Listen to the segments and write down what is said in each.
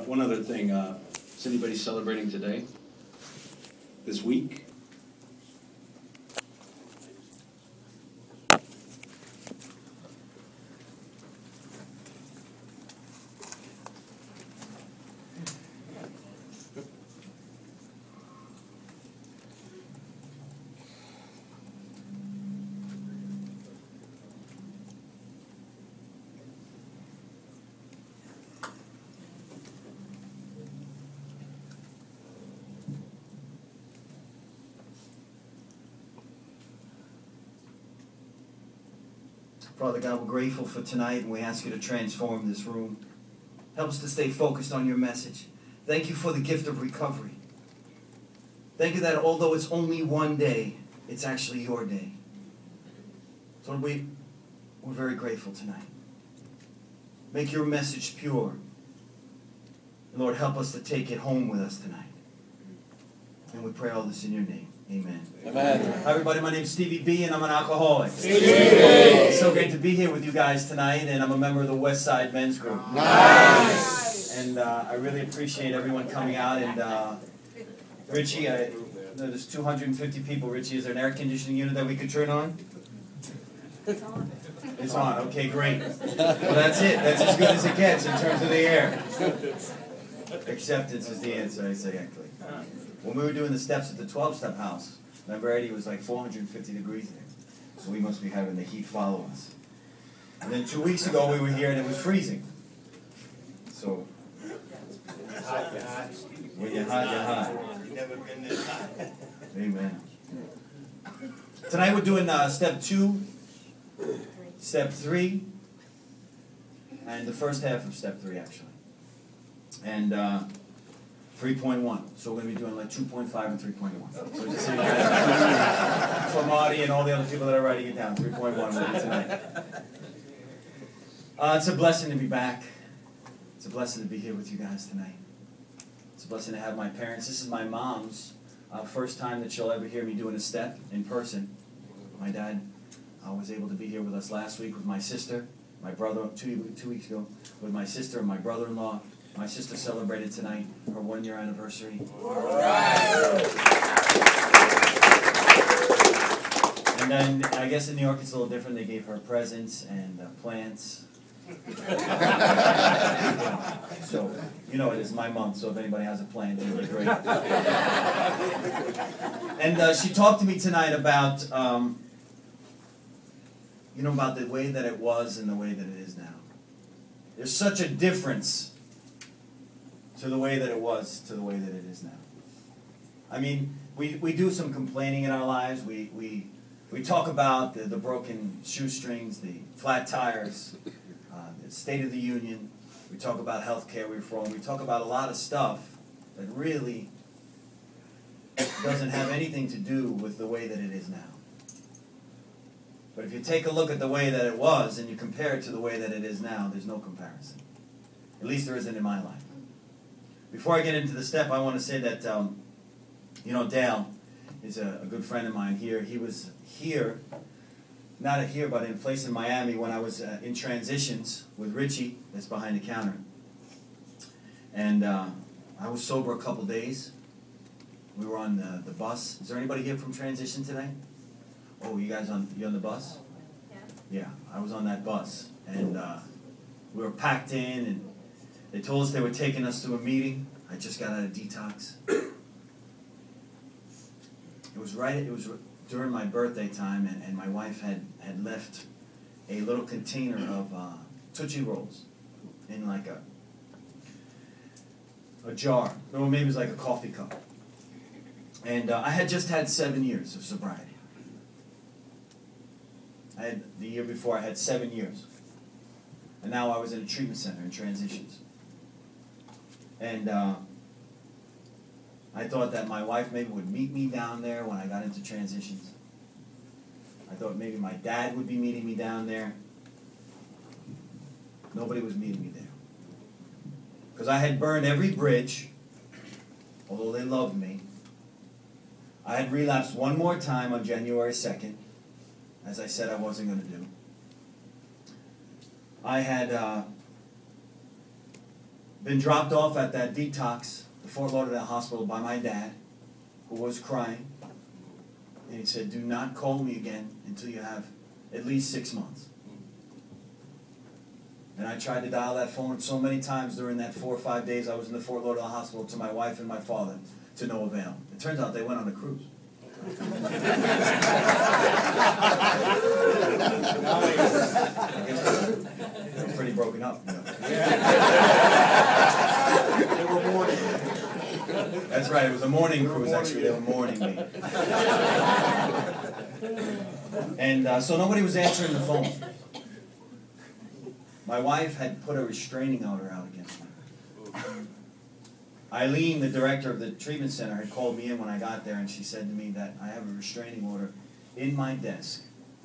one other thing. Is anybody celebrating today? This week? Father God, we're grateful for tonight, and we ask you to transform this room. Help us to stay focused on your message. Thank you for the gift of recovery. Thank you that although it's only one day, it's actually your day. So we're very grateful tonight. Make your message pure. And Lord, help us to take it home with us tonight. And we pray all this in your name. Amen. Amen. Hi everybody, my name's Stevie B and I'm an alcoholic. It's so great to be here with you guys tonight, and I'm a member of the West Side Men's Group. Nice. And I really appreciate everyone coming out. And Richie, there's 250 people. Richie, is there an air conditioning unit that we could turn on? It's on. It's on. Okay, great. Well, that's it. That's as good as it gets in terms of the air. Acceptance is the answer, I say, actually. When we were doing the steps at the 12-step house, remember, Eddie, it was like 450 degrees there. So we must be having the heat follow us. And then 2 weeks ago, we were here and it was freezing. So, when you're hot, you're hot. You've never been this hot. Amen. Tonight we're doing step 2, step 3, and the first half of step 3, actually. And 3.1. So we're going to be doing like 2.5 and 3.1. So just so you guys, for Marty and all the other people that are writing it down, 3.1 will be tonight. It's a blessing to be back. It's a blessing to be here with you guys tonight. It's a blessing to have my parents. This is my mom's first time that she'll ever hear me doing a step in person. My dad was able to be here with us last week with my sister, my brother, 2 weeks ago, with my sister and my brother-in-law. My sister celebrated tonight her 1-year anniversary. All right. And then I guess in New York it's a little different. They gave her presents and plants. So, you know, it is my month, so if anybody has a plant, it'd be great. And she talked to me tonight about, about the way that it was and the way that it is now. There's such a difference to the way that it was to the way that it is now. I mean, we do some complaining in our lives. We talk about the broken shoestrings, the flat tires, the State of the Union. We talk about healthcare reform. We talk about a lot of stuff that really doesn't have anything to do with the way that it is now. But if you take a look at the way that it was and you compare it to the way that it is now, there's no comparison. At least there isn't in my life. Before I get into the step, I want to say that, Dale is a good friend of mine here. He was here, not here, but in a place in Miami when I was in transitions with Richie, that's behind the counter. And I was sober a couple days. We were on the bus. Is there anybody here from transition today? Oh, you on the bus? Yeah, I was on that bus. And we were packed in, and they told us they were taking us to a meeting. I just got out of detox. It was during my birthday time, and my wife had left a little container of Tootsie Rolls in like a jar. Or maybe it was like a coffee cup. And I had just had 7 years of sobriety. The year before, I had 7 years. And now I was in a treatment center in transitions. And I thought that my wife maybe would meet me down there when I got into transitions. I thought maybe my dad would be meeting me down there. Nobody was meeting me there. Because I had burned every bridge, although they loved me. I had relapsed one more time on January 2nd, as I said I wasn't going to do. I had been dropped off at that detox, the Fort Lauderdale hospital, by my dad, who was crying. And he said, do not call me again until you have at least 6 months. And I tried to dial that phone so many times during that 4 or 5 days I was in the Fort Lauderdale hospital to my wife and my father, to no avail. It turns out they went on a cruise. They were pretty broken up. You know. They were mourning. That's right, it was a morning cruise, actually, they were mourning me. And so nobody was answering the phone. My wife had put a restraining order out against me. Eileen, the director of the treatment center, had called me in when I got there, and she said to me that I have a restraining order in my desk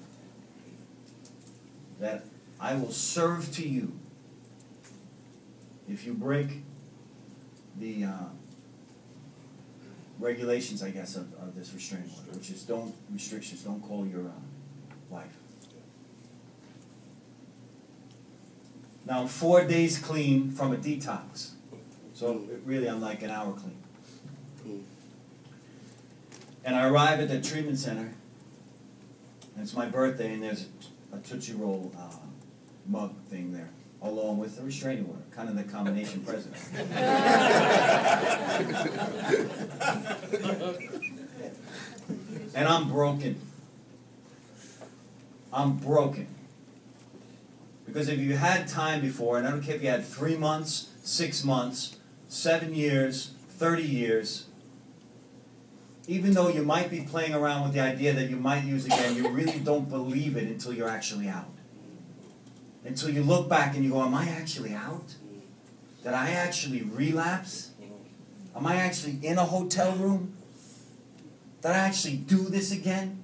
that I will serve to you if you break the regulations, I guess, of this restraining order, which is don't call your wife. Now I'm 4 days clean from a detox. So really I'm like an hour clean. And I arrive at the treatment center, and it's my birthday, and there's a Tootsie Roll mug thing there, along with the restraining order, kind of the combination present. And I'm broken. I'm broken. Because if you had time before, and I don't care if you had 3 months, 6 months, 7 years, 30 years, even though you might be playing around with the idea that you might use again, you really don't believe it until you're actually out. Until you look back and you go, am I actually out? Did I actually relapse? Am I actually in a hotel room? Did I actually do this again?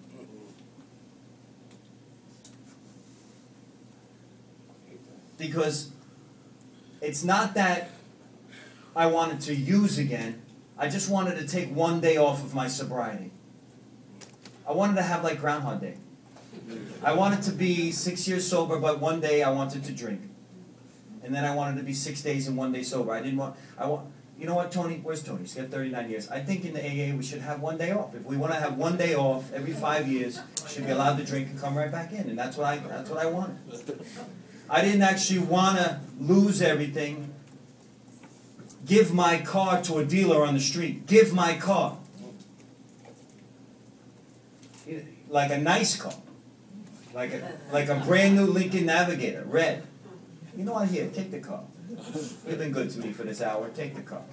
Because it's not that I wanted to use again. I just wanted to take 1 day off of my sobriety. I wanted to have like Groundhog Day. I wanted to be 6 years sober, but 1 day I wanted to drink. And then I wanted to be 6 days and 1 day sober. You know what, Tony? Where's Tony? He's got 39 years. I think in the AA we should have 1 day off. If we want to have 1 day off every 5 years, we should be allowed to drink and come right back in. And that's what I wanted. I didn't actually want to lose everything. Give my car to a dealer on the street. Give my car. Like a nice car. Like a brand new Lincoln Navigator, red. You know what? Here, take the car. You've been good to me for this hour. Take the car.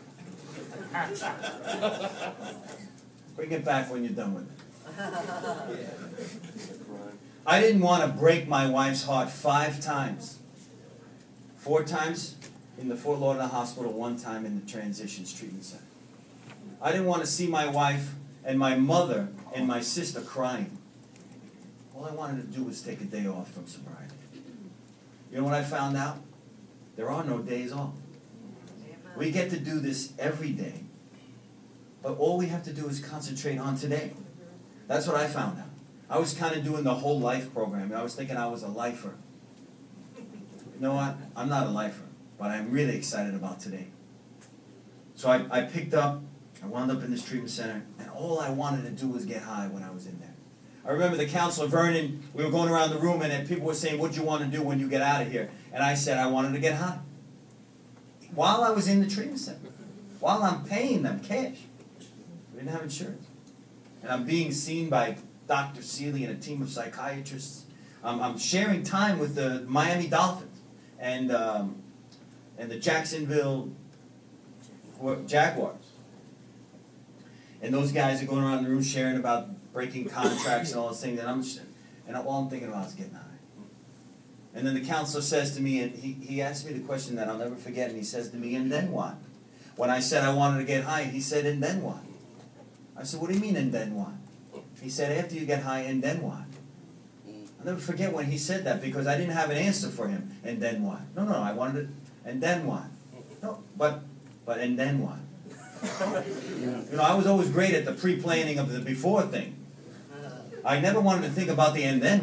Bring it back when you're done with it. I didn't want to break my wife's heart 5 times. 4 times in the Fort Lauderdale hospital, 1 time in the Transitions Treatment Center. I didn't want to see my wife and my mother and my sister crying. All I wanted to do was take a day off from sobriety. You know what I found out? There are no days off. We get to do this every day, but all we have to do is concentrate on today. That's what I found out. I was kind of doing the whole life program. I was thinking I was a lifer. You know what? I'm not a lifer, but I'm really excited about today. So I picked up, I wound up in this treatment center, and all I wanted to do was get high when I was in there. I remember the counselor, Vernon, we were going around the room, and people were saying, what do you want to do when you get out of here? And I said, I wanted to get high. While I was in the treatment center. While I'm paying them cash. We didn't have insurance. And I'm being seen by Dr. Seeley and a team of psychiatrists. I'm sharing time with the Miami Dolphins and the Jacksonville Jaguars. And those guys are going around the room sharing about breaking contracts and all those things. And all I'm thinking about is getting high. And then the counselor says to me, and he asked me the question that I'll never forget, and he says to me, and then what? When I said I wanted to get high, he said, and then what? I said, what do you mean, and then what? He said, after you get high, and then what? I'll never forget when he said that, because I didn't have an answer for him. And then what? No, I wanted it, and then what? No, but and then what? You know, I was always great at the pre-planning of the before thing. I never wanted to think about the and then what.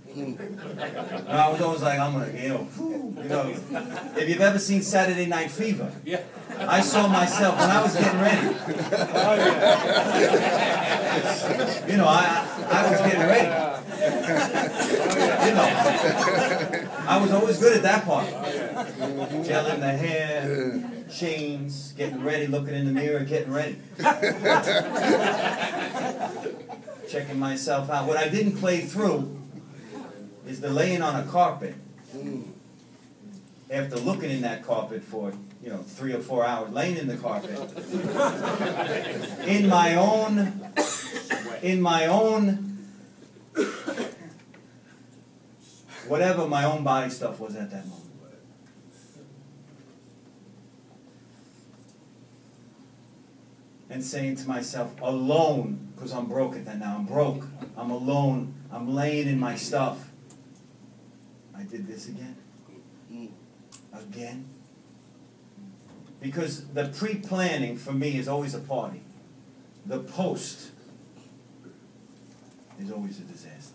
And I was always like, I'm gonna, if you've ever seen Saturday Night Fever, Yeah. I saw myself when I was getting ready. I was getting ready. I was always good at that part. Gelling the hair, chains, getting ready, looking in the mirror, getting ready. Checking myself out. What I didn't play through is the laying on a carpet. After looking in that carpet for 3 or 4 hours, laying in the carpet, in my own, whatever my own body stuff was at that moment. And saying to myself, alone, because I'm broke at that now, I'm broke, I'm alone, I'm laying in my stuff. I did this again. Again. Because the pre-planning for me is always a party. The post is always a disaster.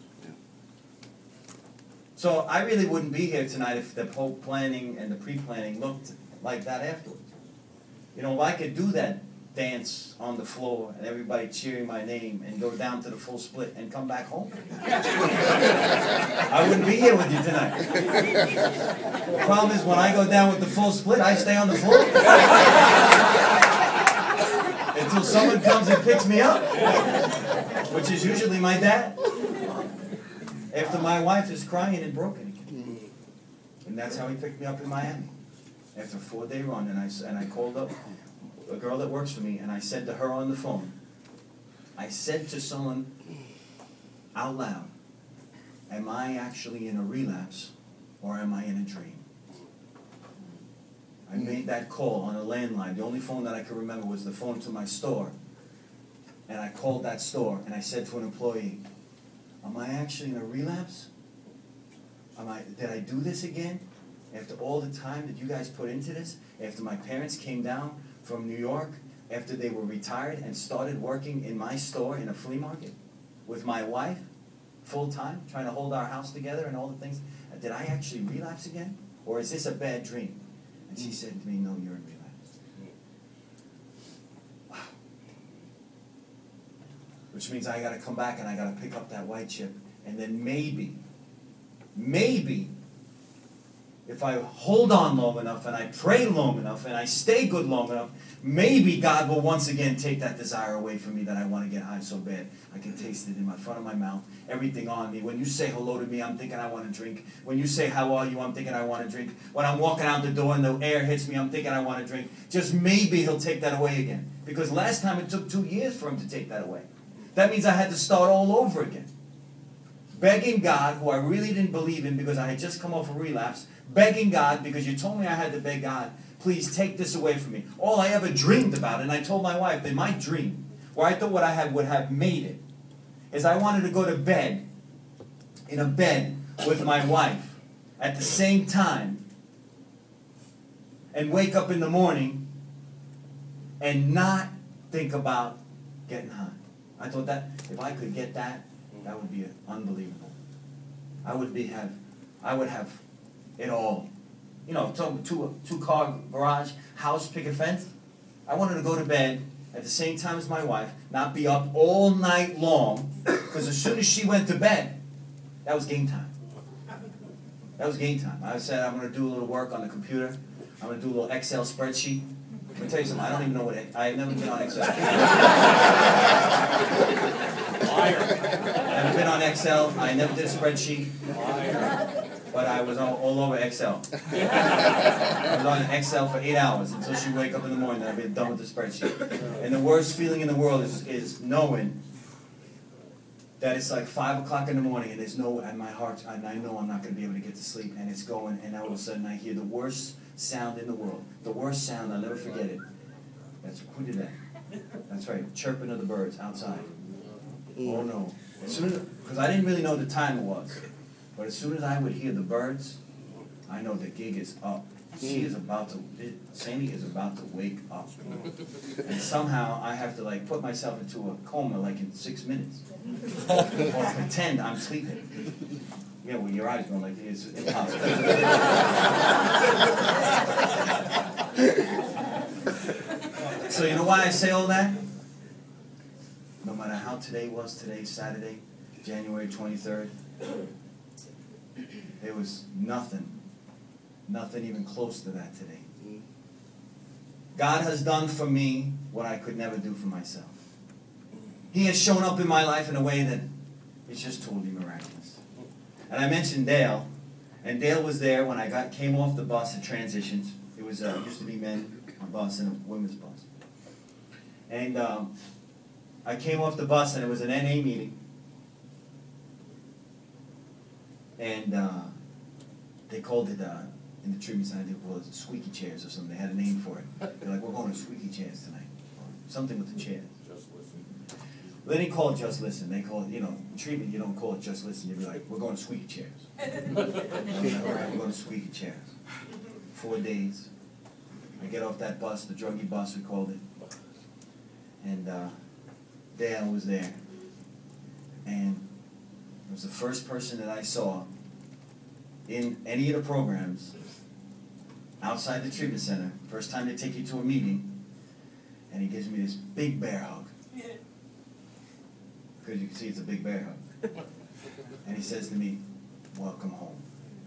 So I really wouldn't be here tonight if the whole planning and the pre-planning looked like that afterwards. If I could do that dance on the floor and everybody cheering my name and go down to the full split and come back home, I wouldn't be here with you tonight. The problem is when I go down with the full split, I stay on the floor until someone comes and picks me up, which is usually my dad, after my wife is crying and broken again. And that's how he picked me up in Miami after a 4-day run. And I called up a girl that works for me, and I said to her on the phone, I said to someone out loud, am I actually in a relapse or am I in a dream? I made that call on a landline. The only phone that I could remember was the phone to my store. And I called that store and I said to an employee, am I actually in a relapse? Did I do this again? After all the time that you guys put into this? After my parents came down from New York, after they were retired and started working in my store in a flea market with my wife, full-time, trying to hold our house together and all the things. Did I actually relapse again? Or is this a bad dream? And she said to me, no, you're in relapse. Wow. Which means I got to come back and I got to pick up that white chip. And then maybe, if I hold on long enough and I pray long enough and I stay good long enough, maybe God will once again take that desire away from me that I want to get high so bad. I can taste it in my front of my mouth, everything on me. When you say hello to me, I'm thinking I want to drink. When you say how are you, I'm thinking I want to drink. When I'm walking out the door and the air hits me, I'm thinking I want to drink. Just maybe he'll take that away again. Because last time it took 2 years for him to take that away. That means I had to start all over again. Begging God, who I really didn't believe in because I had just come off a relapse, begging God, because you told me I had to beg God, please take this away from me. All I ever dreamed about, and I told my wife that my dream, where I thought what I had would have made it, is I wanted to go to bed, in a bed with my wife, at the same time, and wake up in the morning, and not think about getting high. I thought that, if I could get that, that would be unbelievable. I would have it all. Two-car garage, house, picket fence. I wanted to go to bed at the same time as my wife, not be up all night long, because as soon as she went to bed, that was game time. That was game time. I said, I'm going to do a little work on the computer. I'm going to do a little Excel spreadsheet. Let me tell you something, I don't even know what I've never been on Excel. I've been on Excel. I never did a spreadsheet. But I was all over Excel. I was on Excel for 8 hours until she wake up in the morning and I've been done with the spreadsheet. And the worst feeling in the world is knowing that it's like 5 o'clock in the morning and there's and my heart, and I know I'm not going to be able to get to sleep, and it's going, and all of a sudden I hear the worst sound in the world. The worst sound, I'll never forget it. Who did that? That's right, chirping of the birds outside. Oh no. Because I didn't really know the time it was. But as soon as I would hear the birds, I know the gig is up. Sandy is about to wake up. And somehow I have to like put myself into a coma like in 6 minutes. Or pretend I'm sleeping. Yeah, well, your eyes going like this. It's impossible. So you know why I say all that? No matter how today was, today, Saturday, January 23rd, there was nothing even close to that today. God has done for me what I could never do for myself. He has shown up in my life in a way that is just totally miraculous. And I mentioned Dale, and Dale was there when I came off the bus at Transitions. It was used to be men bus and a women's bus. And I came off the bus and it was an NA meeting. And they called it, in the treatment center, they called it squeaky chairs or something. They had a name for it. They're like, we're going to squeaky chairs tonight. Or something with the chairs. Just listen. They didn't call it Just Listen. They call it, in treatment, you don't call it Just Listen. You'd be like, we're going to squeaky chairs. All right, we're going to squeaky chairs. 4 days. I get off that bus, the druggy bus, we called it. And Dale was there. And it was the first person that I saw in any of the programs outside the treatment center. First time they take you to a meeting. And he gives me this big bear hug. Because you can see it's a big bear hug. And he says to me, welcome home.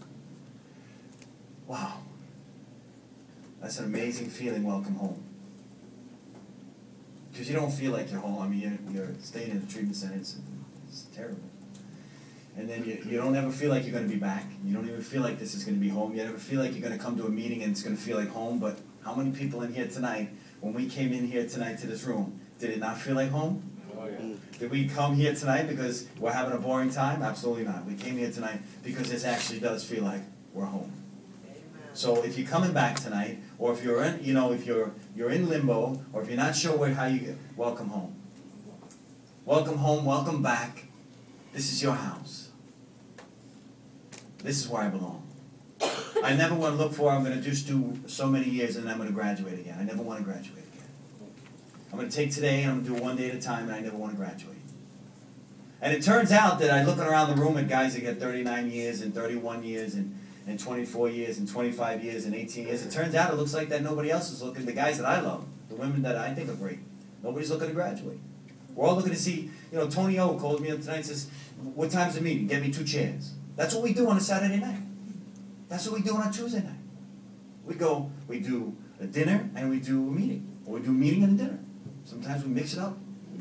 Wow. That's an amazing feeling, welcome home. Because you don't feel like you're home. I mean, you're staying in the treatment center. It's terrible. And then you don't ever feel like you're going to be back. You don't even feel like this is going to be home. You never feel like you're going to come to a meeting and it's going to feel like home. But how many people in here tonight, when we came in here tonight to this room, did it not feel like home? Oh, yeah. Did we come here tonight because we're having a boring time? Absolutely not. We came here tonight because this actually does feel like we're home. So if you're coming back tonight, or if you're in, if you're in limbo, or if you're not sure how you get, welcome home. Welcome home, welcome back. This is your house. This is where I belong. I never want to look for, I'm going to just do so many years and then I'm going to graduate again. I never want to graduate again. I'm going to take today and I'm going to do one day at a time and I never want to graduate. And it turns out that I'm looking around the room at guys that get 39 years and 31 years and 24 years and 25 years and 18 years. It turns out it looks like that nobody else is looking. The guys that I love, the women that I think are great, nobody's looking to graduate. We're all looking to see, Tony O called me up tonight and says, what time's the meeting? Get me 2 chairs. That's what we do on a Saturday night. That's what we do on a Tuesday night. We do a dinner and we do a meeting. Or we do a meeting and a dinner. Sometimes we mix it up.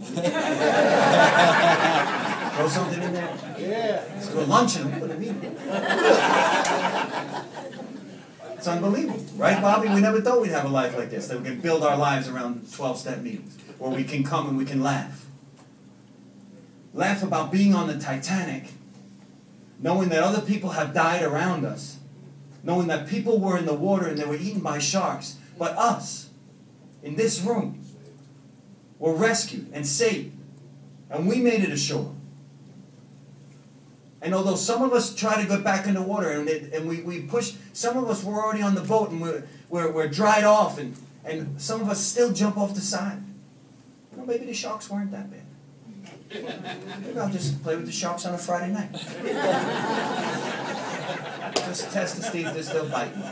Throw something in there. Yeah. Let's go to lunch and we put a meeting. It's unbelievable. Right, Bobby? We never thought we'd have a life like this, that we can build our lives around 12-step meetings, where we can come and we can laugh. Laugh about being on the Titanic, knowing that other people have died around us, knowing that people were in the water and they were eaten by sharks, but us, in this room, were rescued and saved, and we made it ashore. And although some of us try to get back in the water and we push, some of us were already on the boat and we're dried off and some of us still jump off the side. Maybe the sharks weren't that bad. Maybe I'll just play with the sharks on a Friday night. Just test to see if they're still biting.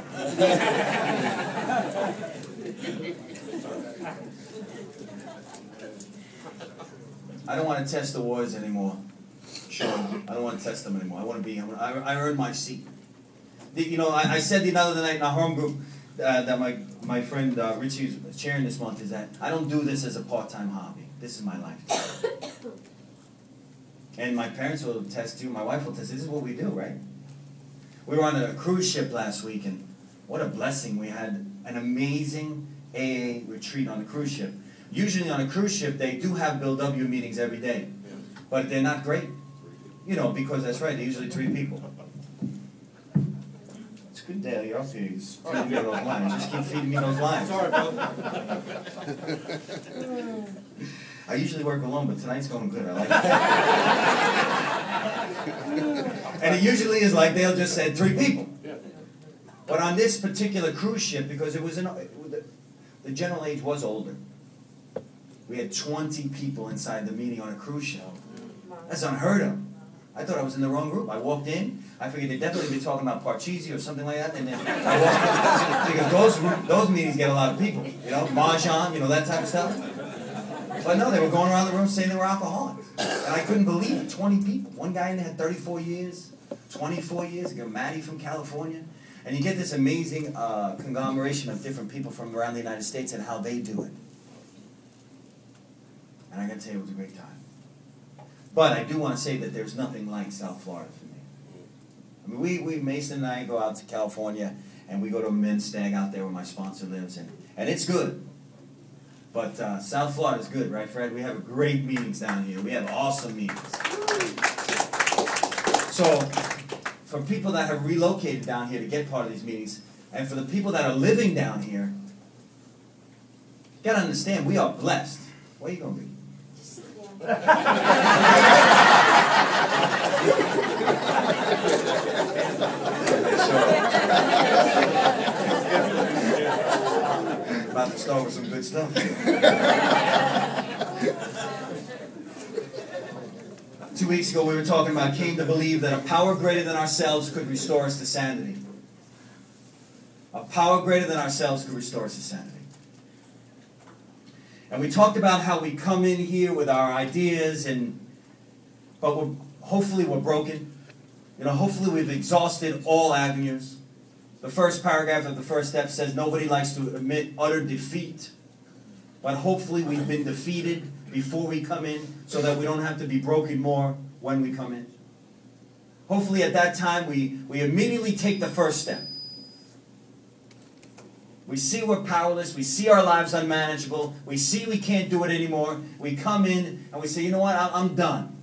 I don't want to test the waters anymore. Sure, I don't want to test them anymore. I earned my seat. I said the other night in our home group that my friend Richie was sharing this month is that I don't do this as a part-time hobby. This is my life. And my parents will attest to, my wife will attest, this is what we do, right? We were on a cruise ship last week, and what a blessing. We had an amazing AA retreat on the cruise ship. Usually on a cruise ship, they do have Bill W. meetings every day, but they're not great. Because that's right, they're usually 3 people. It's good, Dale, you're up here. You're feeding me those lines. Just keep feeding me those lines. Sorry, Bill. I usually work alone, but tonight's going good. I like it. And it usually is like they'll just say 3 people. But on this particular cruise ship, because it was the general age was older, we had 20 people inside the meeting on a cruise ship. That's unheard of. I thought I was in the wrong group. I walked in, I figured they'd definitely be talking about Parcheesi or something like that, and then I walked in, because those meetings get a lot of people, Mahjong, that type of stuff. But no, they were going around the room saying they were alcoholics. And I couldn't believe it, 20 people. One guy in there had 34 years, 24 years, Matty from California. And you get this amazing conglomeration of different people from around the United States and how they do it. And I gotta tell you, it was a great time. But I do want to say that there's nothing like South Florida for me. I mean, we Mason and I go out to California, and we go to a men's stag out there where my sponsor lives, and it's good. But South Florida is good, right, Fred? We have great meetings down here. We have awesome meetings. So, for people that have relocated down here to get part of these meetings, and for the people that are living down here, you got to understand, we are blessed. Where are you going to be? About to start with some good stuff. 2 weeks ago we were talking about came to believe that a power greater than ourselves could restore us to sanity. A power greater than ourselves could restore us to sanity. And we talked about how we come in here with our ideas, but hopefully we're broken. Hopefully we've exhausted all avenues. The first paragraph of the first step says nobody likes to admit utter defeat. But hopefully we've been defeated before we come in so that we don't have to be broken more when we come in. Hopefully at that time we immediately take the first step. We see we're powerless. We see our lives unmanageable. We see we can't do it anymore. We come in and we say, you know what, I'm done.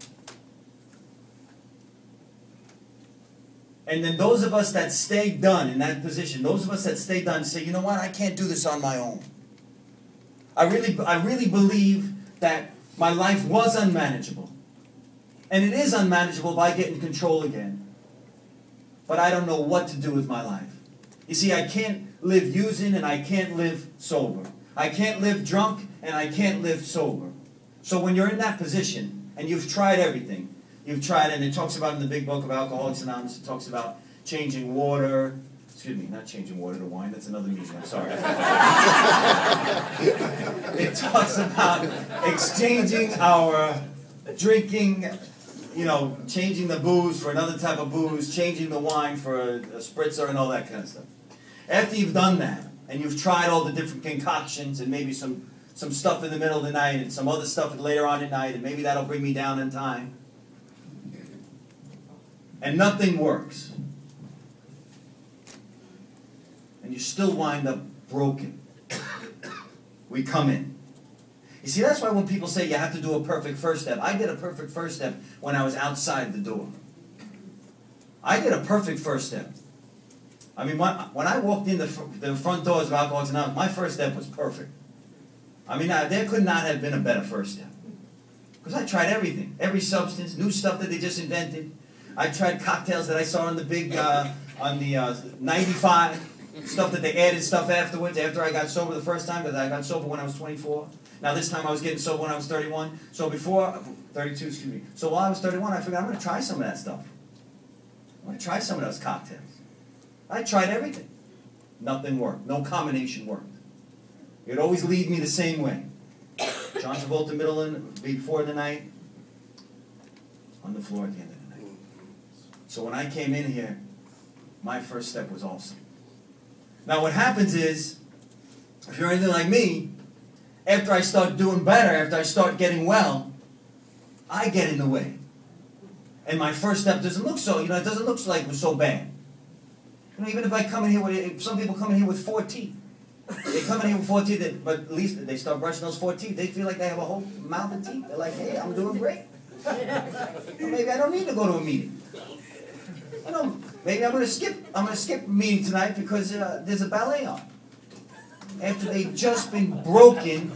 And then those of us that stay done in that position, those of us that stay done say, you know what, I can't do this on my own. I really believe that my life was unmanageable. And it is unmanageable if I get in control again. But I don't know what to do with my life. You see, I can't live using and I can't live sober. I can't live drunk and I can't live sober. So when you're in that position and you've tried everything, you've tried, and it talks about in the big book of Alcoholics Anonymous, it talks about changing water, not changing water to wine, that's another meeting, I'm sorry. It talks about exchanging our drinking, changing the booze for another type of booze, changing the wine for a spritzer and all that kind of stuff. After you've done that, and you've tried all the different concoctions and maybe some stuff in the middle of the night and some other stuff later on at night, and maybe that'll bring me down in time, and nothing works, and you still wind up broken, we come in. You see, that's why when people say you have to do a perfect first step, I did a perfect first step when I was outside the door. I did a perfect first step. I mean, when I walked in the front doors of Alcoholics Anonymous, my first step was perfect. I mean, there could not have been a better first step. Because I tried everything, every substance, new stuff that they just invented. I tried cocktails that I saw on the big, on the 95, stuff that they added stuff afterwards, after I got sober the first time, because I got sober when I was 24. Now this time I was getting sober when I was 31. So 32, excuse me. So while I was 31, I figured I'm going to try some of that stuff. I'm going to try some of those cocktails. I tried everything. Nothing worked. No combination worked. It would always lead me the same way. John Travolta before the night, on the floor at the end of the night. So when I came in here, my first step was awesome. Now what happens is, if you're anything like me, after I start doing better, after I start getting well, I get in the way. And my first step doesn't look so, it doesn't look like it was so bad. Even if I come in here with, some people come in here with 4 teeth. They come in here with 4 teeth, but at least they start brushing those 4 teeth. They feel like they have a whole mouth of teeth. They're like, hey, I'm doing great. Or maybe I don't need to go to a meeting. Maybe I'm going to skip a meeting tonight because there's a ballet on. After they've just been broken.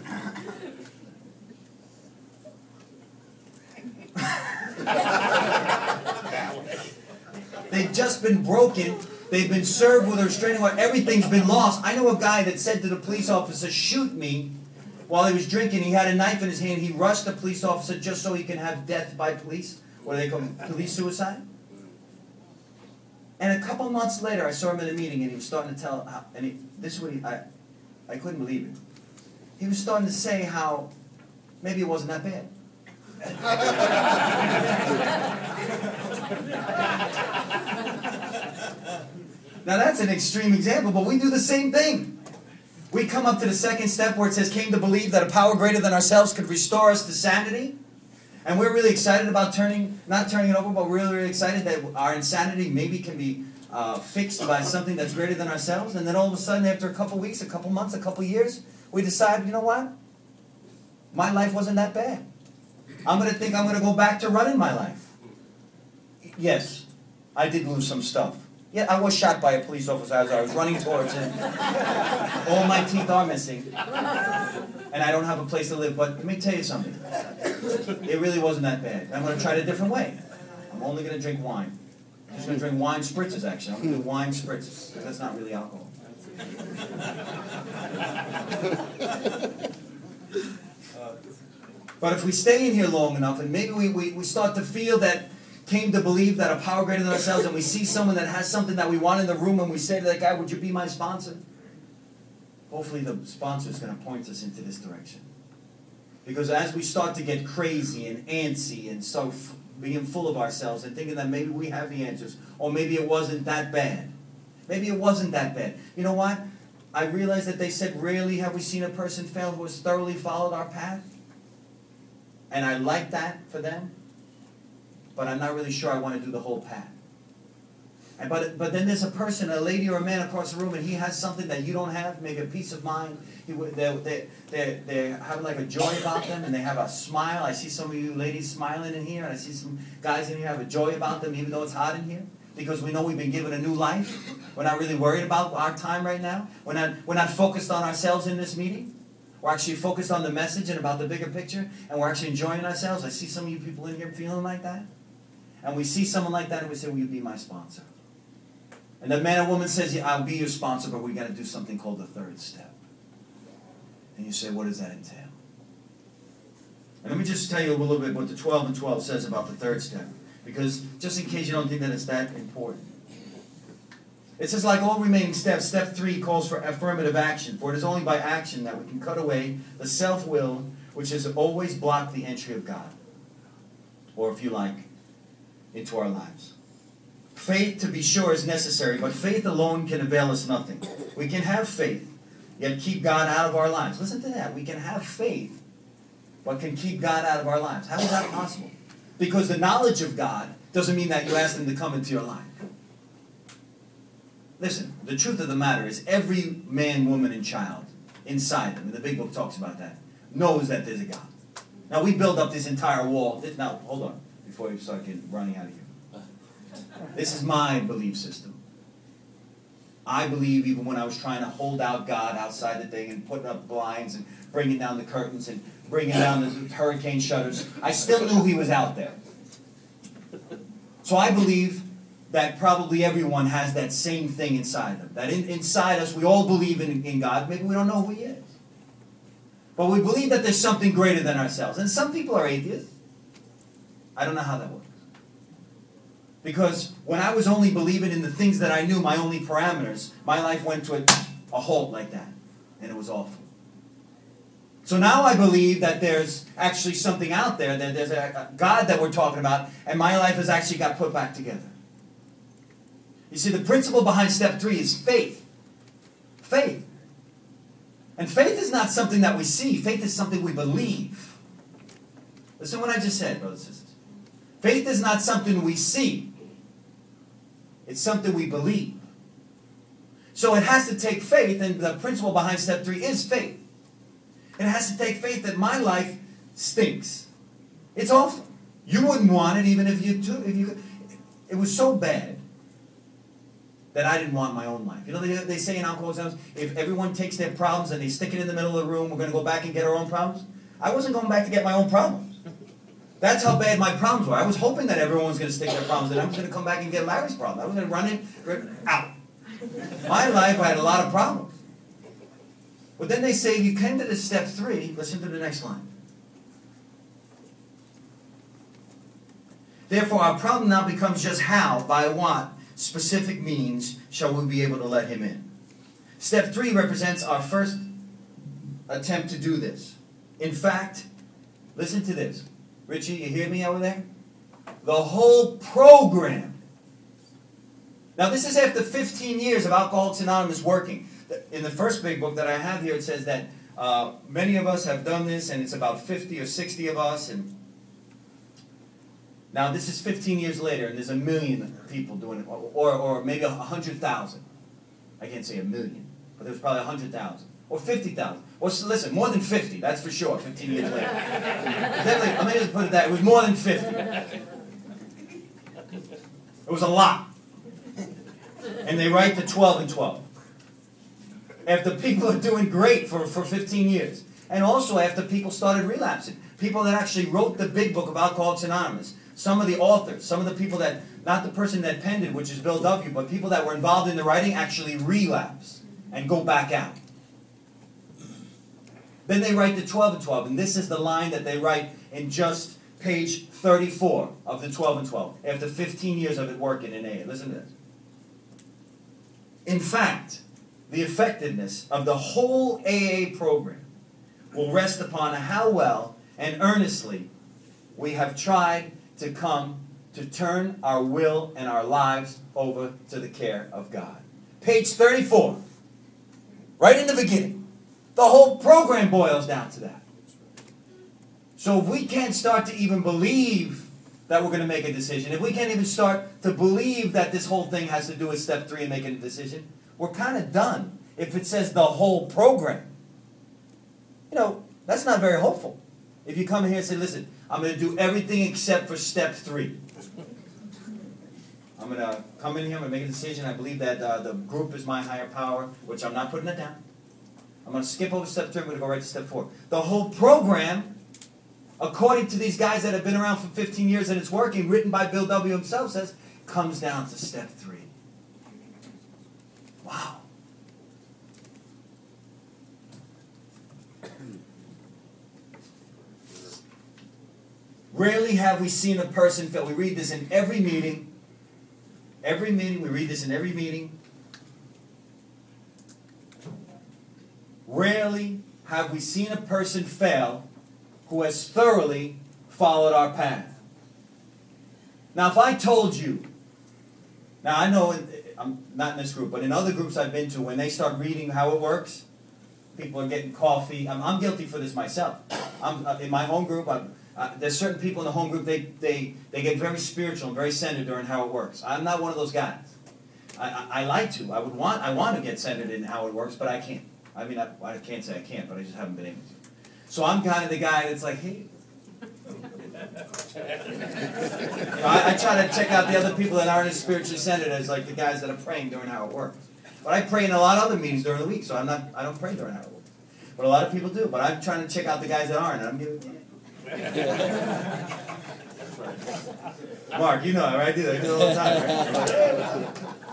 They've just been broken They've been served with a restraining order. Everything's been lost. I know a guy that said to the police officer, shoot me, while he was drinking. He had a knife in his hand. He rushed the police officer just so he can have death by police. What do they call it? Police suicide? And a couple months later, I saw him in a meeting, and he was starting to tell, this is what I couldn't believe it. He was starting to say how maybe it wasn't that bad. Now that's an extreme example, but we do the same thing. We come up to the second step where it says, came to believe that a power greater than ourselves could restore us to sanity. And we're really excited about not turning it over, but we're really, really excited that our insanity maybe can be fixed by something that's greater than ourselves. And then all of a sudden, after a couple weeks, a couple months, a couple years, we decide, you know what? My life wasn't that bad. I'm going to go back to running my life. Yes, I did lose some stuff. Yeah, I was shot by a police officer as I was running towards him. All my teeth are missing. And I don't have a place to live. But let me tell you something. It really wasn't that bad. I'm going to try it a different way. I'm only going to drink wine. I'm just going to drink wine spritzes, actually. I'm going to do wine spritzes. Because that's not really alcohol. But if we stay in here long enough, and maybe we start to feel that, came to believe that a power greater than ourselves, and we see someone that has something that we want in the room, and we say to that guy, would you be my sponsor? Hopefully the sponsor is going to point us into this direction. Because as we start to get crazy and antsy and start being full of ourselves and thinking that maybe we have the answers, or maybe it wasn't that bad. Maybe it wasn't that bad. You know what? I realize that they said, rarely have we seen a person fail who has thoroughly followed our path. And I like that for them. But I'm not really sure I want to do the whole path. But then there's a person, a lady or a man across the room, and he has something that you don't have, maybe a peace of mind. They're having like a joy about them, and they have a smile. I see some of you ladies smiling in here, and I see some guys in here have a joy about them, even though it's hot in here, because we know we've been given a new life. We're not really worried about our time right now. We're not focused on ourselves in this meeting. We're actually focused on the message and about the bigger picture, and we're actually enjoying ourselves. I see some of you people in here feeling like that. And we see someone like that and we say, will you be my sponsor? And the man or woman says, yeah, I'll be your sponsor, but we got to do something called the third step. And you say, what does that entail? And let me just tell you a little bit what the 12 and 12 says about the third step. Because just in case you don't think that it's that important. It says, like all remaining steps, step 3 calls for affirmative action. For it is only by action that we can cut away the self-will which has always blocked the entry of God. Or if you like, into our lives. Faith, to be sure, is necessary, but faith alone can avail us nothing. We can have faith, yet keep God out of our lives. Listen to that. We can have faith, but can keep God out of our lives. How is that possible? Because the knowledge of God doesn't mean that you ask Him to come into your life. Listen, the truth of the matter is every man, woman, and child inside them, and the big book talks about that, knows that there's a God. Now, we build up this entire wall. Now, hold on. Before you start running out of here. This is my belief system. I believe even when I was trying to hold out God outside the thing and putting up blinds and bringing down the curtains and bringing down the hurricane shutters, I still knew He was out there. So I believe that probably everyone has that same thing inside them. That inside us, we all believe in God. Maybe we don't know who He is. But we believe that there's something greater than ourselves. And some people are atheists. I don't know how that works. Because when I was only believing in the things that I knew, my only parameters, my life went to a halt like that. And it was awful. So now I believe that there's actually something out there, that there's a God that we're talking about, and my life has actually got put back together. You see, the principle behind step 3 is faith. Faith. And faith is not something that we see. Faith is something we believe. Listen to what I just said, brothers and sisters. Faith is not something we see. It's something we believe. So it has to take faith, and the principle behind step 3 is faith. It has to take faith that my life stinks. It's awful. You wouldn't want it even if you took. It was so bad that I didn't want my own life. You know, they say in Alcoholics, if everyone takes their problems and they stick it in the middle of the room, we're going to go back and get our own problems. I wasn't going back to get my own problems. That's how bad my problems were. I was hoping that everyone was going to stick their problems, and I was going to come back and get Larry's problem. I was going to run it out. My life, I had a lot of problems. But then they say, you came to the step 3, listen to the next line. Therefore, our problem now becomes just how, by what specific means shall we be able to let him in. Step 3 represents our first attempt to do this. In fact, listen to this. Richie, you hear me over there? The whole program. Now, this is after 15 years of Alcoholics Anonymous working. In the first big book that I have here, it says that many of us have done this, and it's about 50 or 60 of us. And now, this is 15 years later, and there's 1 million people doing it, or maybe 100,000. I can't say 1 million, but there's probably 100,000. Or 50,000. Or listen, more than 50, that's for sure, 15 years later. Definitely, I may just put it that, it was more than 50. It was a lot. And they write the 12 and 12. After people are doing great for 15 years. And also after people started relapsing. People that actually wrote the big book of Alcoholics Anonymous. Some of the authors, some of the people that, not the person that penned it, which is Bill W., but people that were involved in the writing actually relapse and go back out. Then they write the 12 and 12, and this is the line that they write in just page 34 of the 12 and 12, after 15 years of it working in AA. Listen to this. In fact, the effectiveness of the whole AA program will rest upon how well and earnestly we have tried to come to turn our will and our lives over to the care of God. Page 34, right in the beginning. The whole program boils down to that. So if we can't start to even believe that we're going to make a decision, if we can't even start to believe that this whole thing has to do with step 3 and making a decision, we're kind of done. If it says the whole program, you know, that's not very hopeful. If you come in here and say, listen, I'm going to do everything except for step 3. I'm going to come in here, I'm going to make a decision. I believe that the group is my higher power, which I'm not putting it down. I'm going to skip over step 3, I'm going to go right to step 4. The whole program, according to these guys that have been around for 15 years and it's working, written by Bill W. himself, says, comes down to step 3. Wow. Rarely have we seen a person fail. We read this in every meeting. Every meeting, we read this in every meeting. Rarely have we seen a person fail who has thoroughly followed our path. Now, if I told you, now I know I'm not in this group, but in other groups I've been to, when they start reading how it works, people are getting coffee. I'm guilty for this myself. In my home group, there's certain people in the home group, they get very spiritual and very centered during how it works. I'm not one of those guys. I like to. I want to get centered in how it works, but I can't. I mean, I can't say I can't, but I just haven't been able to. So I'm kind of the guy that's like, hey. I try to check out the other people that aren't as spiritually centered as like the guys that are praying during how it works. But I pray in a lot of other meetings during the week, so I don't pray during how it works. But a lot of people do. But I'm trying to check out the guys that aren't. And I'm giving. Mark, you know it, right? I do it all the time,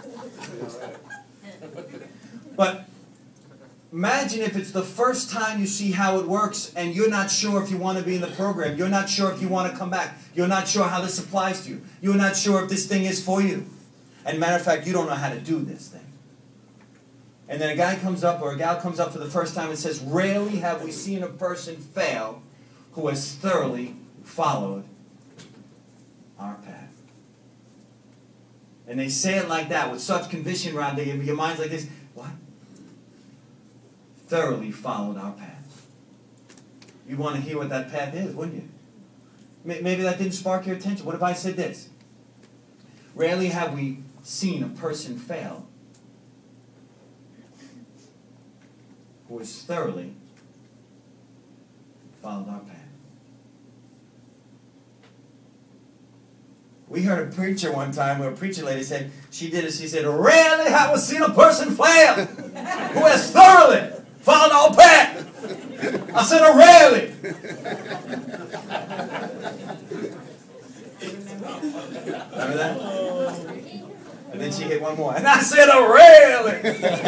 right? But imagine if it's the first time you see how it works and you're not sure if you want to be in the program. You're not sure if you want to come back. You're not sure how this applies to you. You're not sure if this thing is for you. And matter of fact, you don't know how to do this thing. And then a guy comes up or a gal comes up for the first time and says, rarely have we seen a person fail who has thoroughly followed our path. And they say it like that with such conviction around it. Your mind's like this. What? Thoroughly followed our path. You want to hear what that path is, wouldn't you? Maybe that didn't spark your attention. What if I said this? Rarely have we seen a person fail who has thoroughly followed our path. We heard a preacher one time where a preacher lady said, she did it, she said, rarely have we seen a person fail who has thoroughly followed our path. I said, rarely. Remember that? And then she hit one more. And I said, "Oh, really?"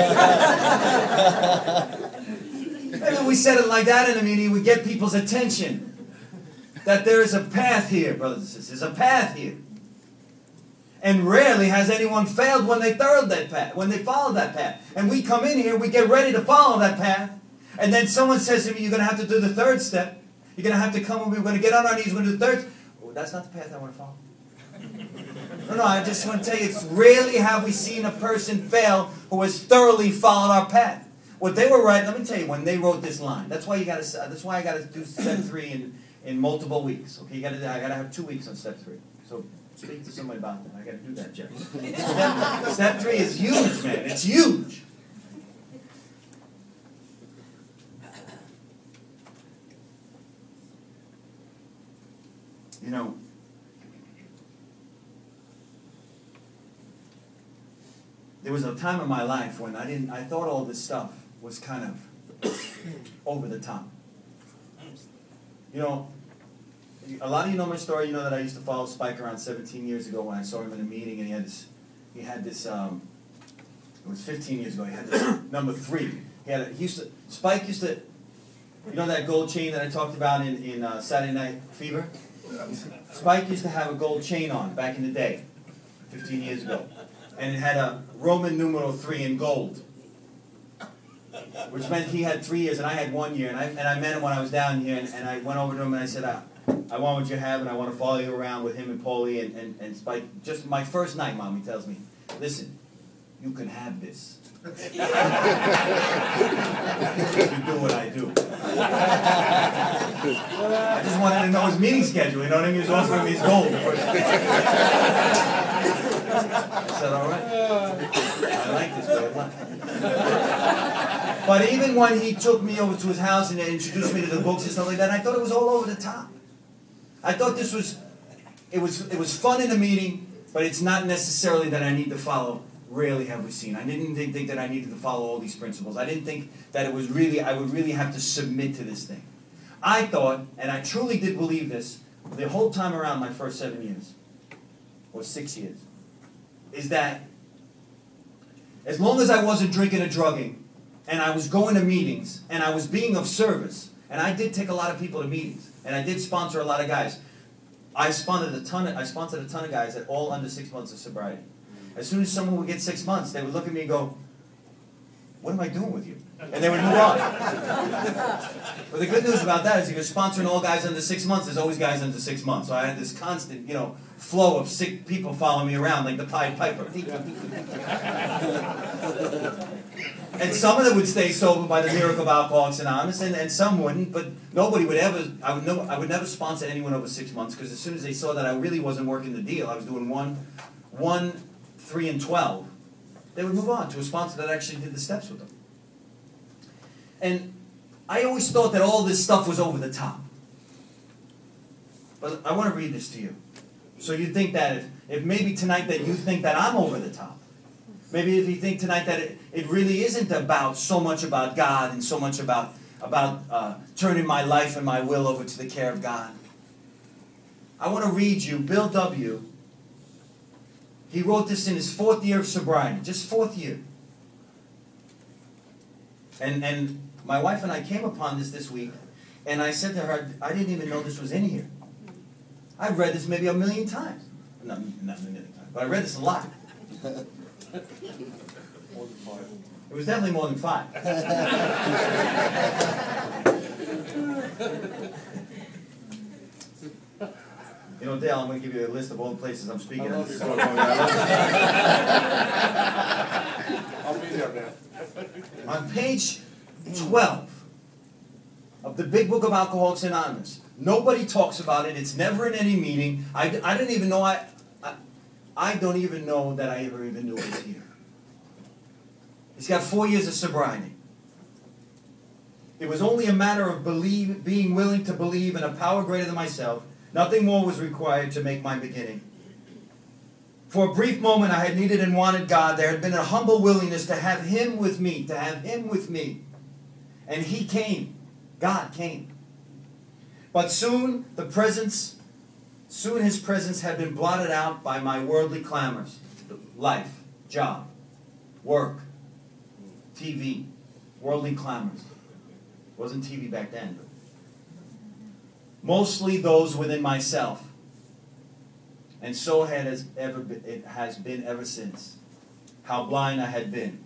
Maybe we said it like that in a meeting, we get people's attention. That there is a path here, brothers and sisters. There's a path here. And rarely has anyone failed when they followed that path. When they followed that path. And we come in here, we get ready to follow that path. And then someone says to me, "You're going to have to do the third step. You're going to have to come with me. We're going to get on our knees. We're going to do the third." Oh, that's not the path I want to follow. No, I just want to tell you, it's rarely have we seen a person fail who has thoroughly followed our path. What they were right, let me tell you, when they wrote this line, that's why I got to do step 3 in multiple weeks. Okay, I got to have 2 weeks on step 3. So speak to somebody about that. I got to do that, Jerry. Step 3 is huge, man. It's huge. You know, there was a time in my life when I thought all this stuff was kind of over the top. You know, a lot of you know my story. You know that I used to follow Spike around 17 years ago when I saw him in a meeting, and he had this. It was 15 years ago. He had this number 3. Spike used to, you know that gold chain that I talked about in Saturday Night Fever? Spike used to have a gold chain on back in the day, 15 years ago. And it had a Roman numeral 3 in gold, which meant he had 3 years and I had 1 year. And I met him when I was down here, and I went over to him and I said, I want what you have, and I want to follow you around with him and Paulie and Spike. Just my first night, Mom, he tells me, "Listen, you can have this. You do what I do." I just wanted to know his meeting schedule, you know what I mean? He was offering me his gold. I said, "All right. I like this way of life." But even when he took me over to his house and introduced me to the books and stuff like that, I thought it was all over the top. I thought it was fun in a meeting, but it's not necessarily that I need to follow. Rarely have we seen. I didn't think that I needed to follow all these principles. I didn't think that I would really have to submit to this thing. I thought, and I truly did believe this, the whole time around my first 7 years, or 6 years, is that as long as I wasn't drinking or drugging, and I was going to meetings, and I was being of service, and I did take a lot of people to meetings, and I did sponsor a lot of guys. I sponsored a ton of guys that all under 6 months of sobriety. As soon as someone would get 6 months, they would look at me and go, "What am I doing with you?" And they would move on. But the good news about that is if you're sponsoring all guys under 6 months, there's always guys under 6 months. So I had this constant, flow of sick people following me around like the Pied Piper. And some of them would stay sober by the miracle of Alcoholics Anonymous, and some wouldn't. But nobody would ever. I would never sponsor anyone over 6 months, because as soon as they saw that I really wasn't working the deal, I was doing 1, 3, and 12. They would move on to a sponsor that actually did the steps with them. And I always thought that all this stuff was over the top. But I want to read this to you. So you think that if maybe tonight that you think that I'm over the top. Maybe if you think tonight that it really isn't about so much about God and so much about turning my life and my will over to the care of God. I want to read you Bill W. He wrote this in his 4th year of sobriety, just 4th year. And my wife and I came upon this week, and I said to her, I didn't even know this was in here. I've read this maybe 1,000,000 times. Not 1,000,000 times, but I read this a lot. More than 5. It was definitely more than 5. You know, Dale, I'm going to give you a list of all the places I'm speaking at. I'll be there, man. On page 12 of the Big Book of Alcoholics Anonymous, nobody talks about it. It's never in any meeting. I didn't even know I don't even know that I ever even knew it was here. He's got 4 years of sobriety. It was only a matter of being willing to believe in a power greater than myself. Nothing more was required to make my beginning. For a brief moment I had needed and wanted God. There had been a humble willingness to have Him with me, And He came. God came. But soon His presence had been blotted out by my worldly clamors, life. job, work, TV, worldly clamors. Wasn't TV back then, but mostly those within myself. And so it has been ever since. How blind I had been.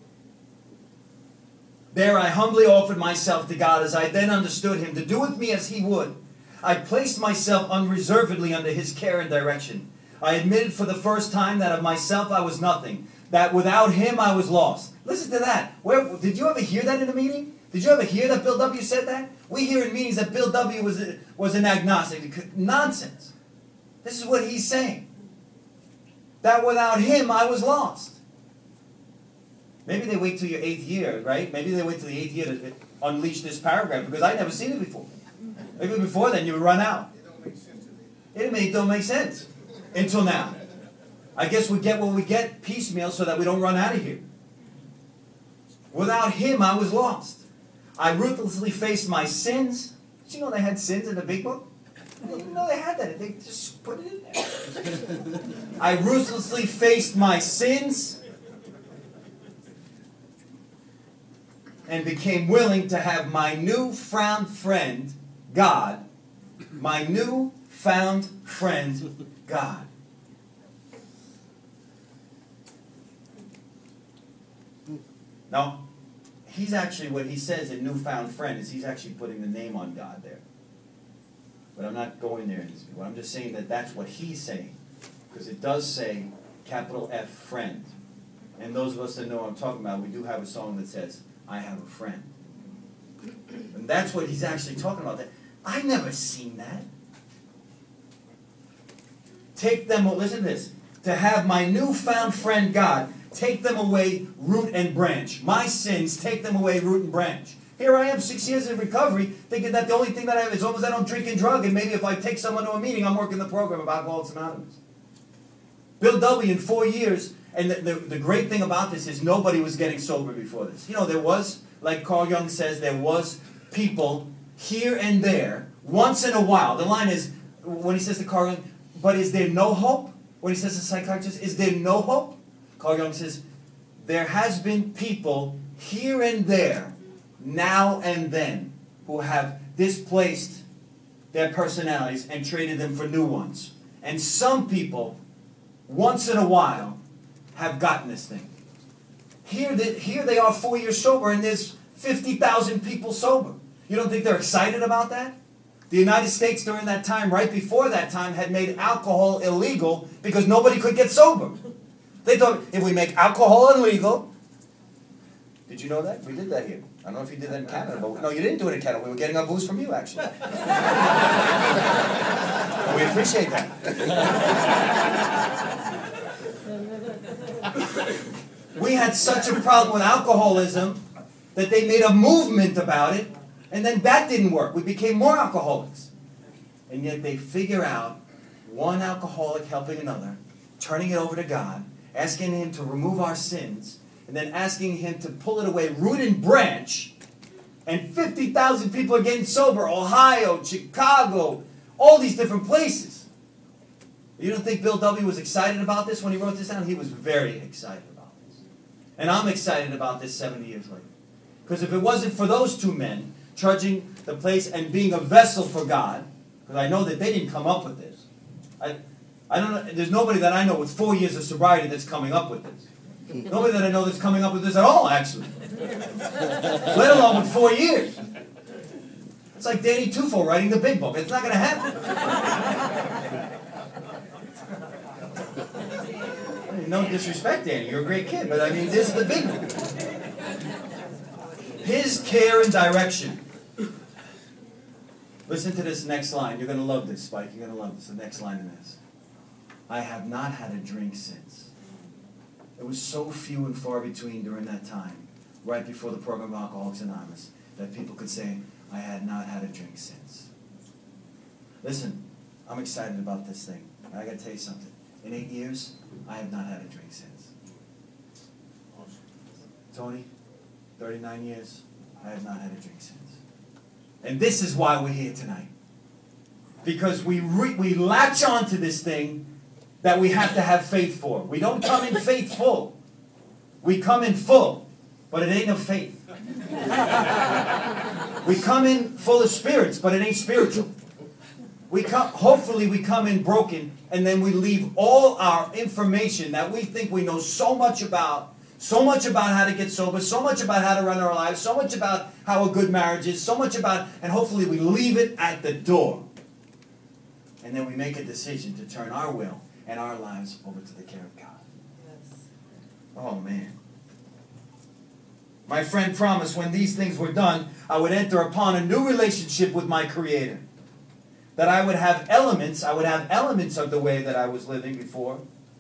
There I humbly offered myself to God as I then understood Him to do with me as He would. I placed myself unreservedly under His care and direction. I admitted for the first time that of myself I was nothing. That without Him I was lost. Listen to that. Did you ever hear that in a meeting? Did you ever hear that Bill W. said that? We hear in meetings that Bill W. was an agnostic. Nonsense. This is what he's saying. That without Him I was lost. Maybe they wait till your 8th year, right? Maybe they wait till the 8th year to unleash this paragraph, because I'd never seen it before. Maybe before then you would run out. It don't make sense to me. It don't make sense. Until now. I guess we get what we get piecemeal so that we don't run out of here. Without Him I was lost. I ruthlessly faced my sins. Did you know they had sins in the big book? I didn't know they had that. They just put it in there. I ruthlessly faced my sins and became willing to have my newfound friend, God, my newfound friend, God. Now, he's actually, what he says in newfound friend is he's actually putting the name on God there. But I'm not going there in this view. I'm just saying that that's what he's saying. Because it does say, capital F, friend. And those of us that know what I'm talking about, we do have a song that says, I have a friend. And that's what he's actually talking about. I never seen that. Take them, listen to this. To have my newfound friend God, take them away root and branch. My sins, take them away root and branch. Here I am, 6 years in recovery, thinking that the only thing that I have is as long as I don't drink and drug, and maybe if I take someone to a meeting, I'm working the program of Alcoholics Anonymous. Bill W. in 4 years, and the great thing about this is nobody was getting sober before this. You know, there was, like Carl Jung says, there was people here and there, once in a while. The line is, when he says to Carl Jung, but is there no hope? When he says to psychiatrists, is there no hope? Carl Jung says, there has been people here and there, now and then, who have displaced their personalities and traded them for new ones. And some people, once in a while, have gotten this thing. Here they are 4 years sober, and there's 50,000 people sober. You don't think they're excited about that? The United States during that time, right before that time, had made alcohol illegal because nobody could get sober. They thought, if we make alcohol illegal... Did you know that? We did that here. I don't know if you did that in Canada, but no, you didn't do it in Canada. We were getting our booze from you, actually. We appreciate that. We had such a problem with alcoholism that they made a movement about it, and then that didn't work. We became more alcoholics. And yet they figure out one alcoholic helping another, turning it over to God, asking Him to remove our sins, and then asking Him to pull it away root and branch, and 50,000 people are getting sober. Ohio, Chicago, all these different places. You don't think Bill W. was excited about this when he wrote this down? He was very excited about this. And I'm excited about this 70 years later. Because if it wasn't for those two men trudging the place and being a vessel for God, because I know that they didn't come up with this. I don't know, there's nobody that I know with 4 years of sobriety that's coming up with this. Nobody that I know that's coming up with this at all, actually. Let alone with 4 years. It's like Danny Tufo writing the big book. It's not going to happen. No disrespect, Danny. You're a great kid. But I mean, this is the big book. His care and direction. Listen to this next line. You're going to love this, Spike. You're going to love this. The next line in this. I have not had a drink since. It was so few and far between during that time, right before the program of Alcoholics Anonymous, that people could say, I had not had a drink since. Listen, I'm excited about this thing. And I got to tell you something. In 8 years, I have not had a drink since. Tony, 39 years, I have not had a drink since. And this is why we're here tonight. Because we latch on to this thing that we have to have faith for. We don't come in faithful. We come in full, but it ain't of faith. We come in full of spirits, but it ain't spiritual. Hopefully we come in broken, and then we leave all our information that we think we know so much about how to get sober, so much about how to run our lives, so much about how a good marriage is, and hopefully we leave it at the door. And then we make a decision to turn our will and our lives over to the care of God. Yes. Oh, man. My friend promised when these things were done, I would enter upon a new relationship with my Creator. That I would have elements of the way that I was living before.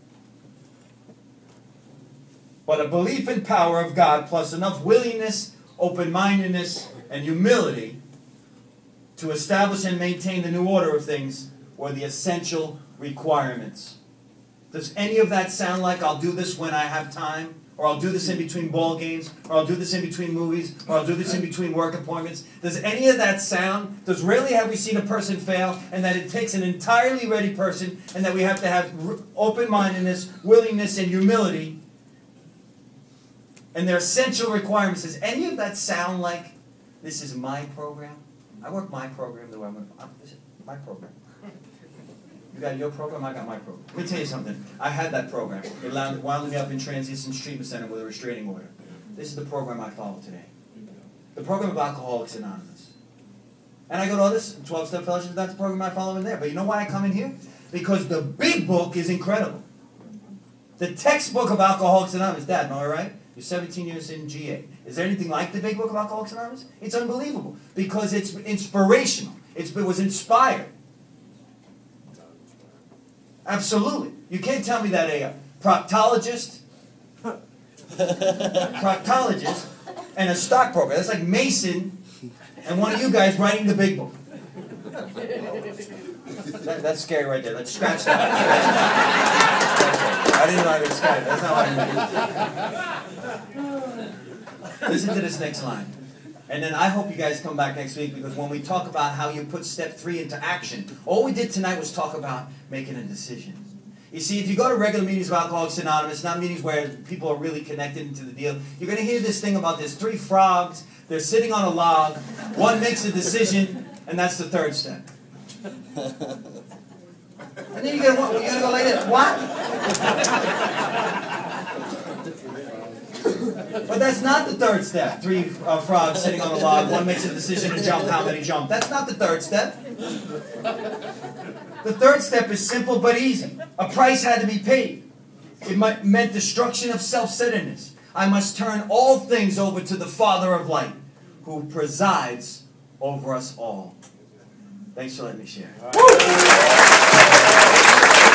But a belief in power of God plus enough willingness, open-mindedness, and humility to establish and maintain the new order of things were the essential requirements. Does any of that sound like I'll do this when I have time? Or I'll do this in between ball games? Or I'll do this in between movies? Or I'll do this in between work appointments? Does any of that sound? Does rarely have we seen a person fail, and that it takes an entirely ready person, and that we have to have open-mindedness, willingness, and humility, and their essential requirements? Does any of that sound like this is my program? I work my program the way I'm going to. This is my program. You got your program, I got my program. Let me tell you something. I had that program. It wound me up in Transition Treatment Center with a restraining order. This is the program I follow today. The program of Alcoholics Anonymous. And I go to all this 12-step fellowship, that's the program I follow in there. But you know why I come in here? Because the big book is incredible. The textbook of Alcoholics Anonymous. Dad, am I right? You're 17 years in GA. Is there anything like the big book of Alcoholics Anonymous? It's unbelievable. Because it's inspirational. It was inspired. Absolutely. You can't tell me that a proctologist and a stockbroker, that's like Mason and one of you guys writing the big book. That's scary right there. Let's scratch that. I didn't know I would scratch it. That's not what I meant. Listen to this next line. And then I hope you guys come back next week, because when we talk about how you put step 3 into action, all we did tonight was talk about making a decision. You see, if you go to regular meetings of Alcoholics Anonymous, not meetings where people are really connected into the deal, you're going to hear this thing about there's 3 frogs, they're sitting on a log, one makes a decision, and that's the 3rd step. And then you're going to go like this, what? But that's not the 3rd step. 3 frogs sitting on a log, one makes a decision to jump, how many jump. That's not the 3rd step. The 3rd step is simple but easy. A price had to be paid. It meant destruction of self-centeredness. I must turn all things over to the Father of Light, who presides over us all. Thanks for letting me share.